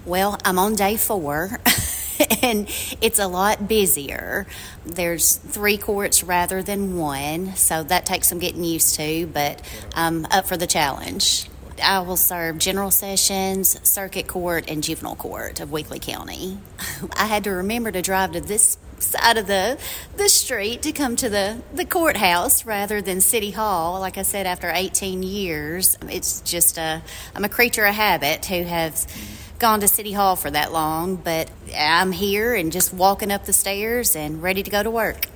Well, I'm on day 4, and it's a lot busier. There's 3 courts rather than 1, so that takes some getting used to, but I'm up for the challenge. I will serve general sessions, circuit court, and juvenile court of Weakley County. I had to remember to drive to this side of the street to come to the courthouse rather than City Hall. Like I said, after 18 years, it's just I'm a creature of habit who has gone to City Hall for that long, but I'm here and just walking up the stairs and ready to go to work.